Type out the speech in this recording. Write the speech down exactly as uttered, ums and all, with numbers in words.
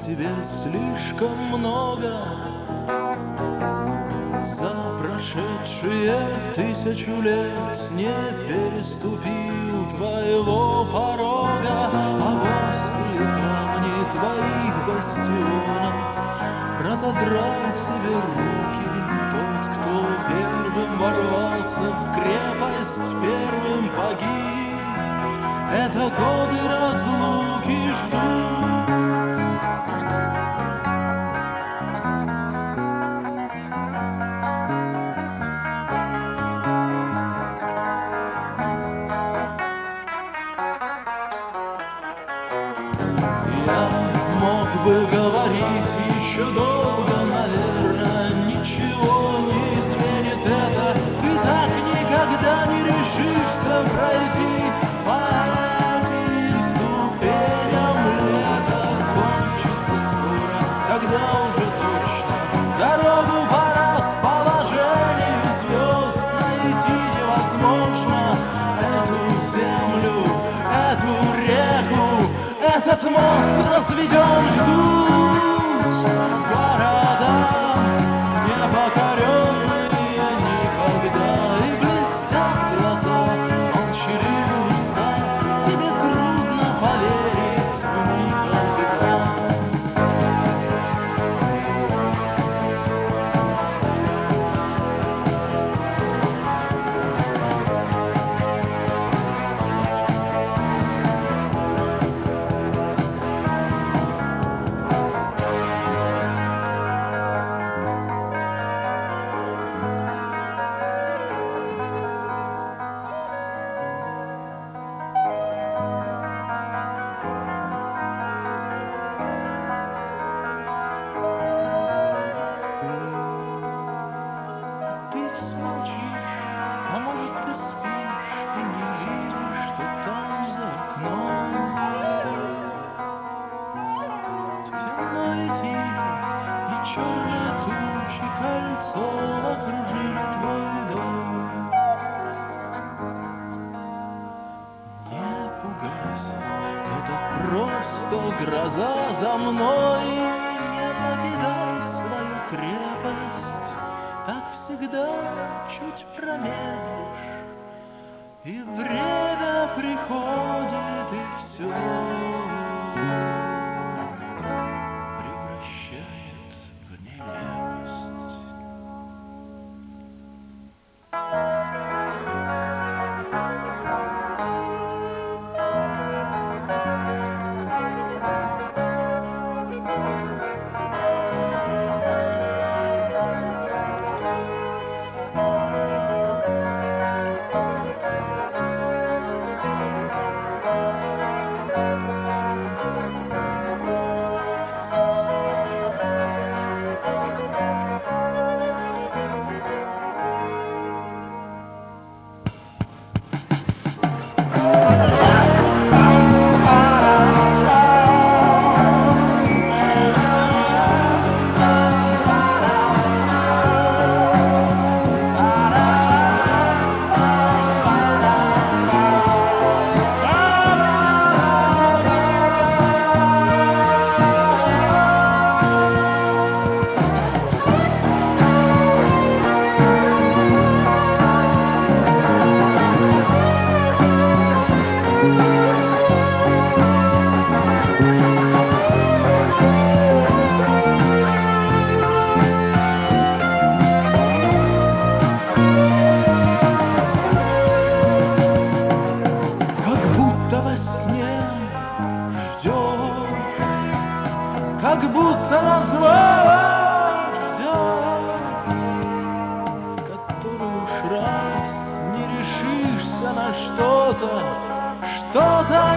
тебе слишком много. За прошедшие тысячу лет не переступил твоего порога, а острые камни твоих бастионов разодрал себе руки тот, кто первым ворвался в крепость, первым погиб. Это годы разлуки ждут. Я мог бы говорить еще долго, наверное, ничего не изменит это. Ты так никогда не решишься пройти по этим ступеням. Лето кончится скоро, тогда уже точно дорогу по расположению звезд найти невозможно. Эту землю, эту реку, этот мост разведен, ждут города, непокоренные никогда, и блестят глаза, молчаливы уста, тебе трудно поверить в никогда. Черные тучи кольцом окружили твой дом. Не пугайся, это просто гроза за мной. Не покидай свою крепость, так всегда чуть промедлишь, и время приходит, и все как будто развала ждет, в которую уж раз не решишься на что-то, что-то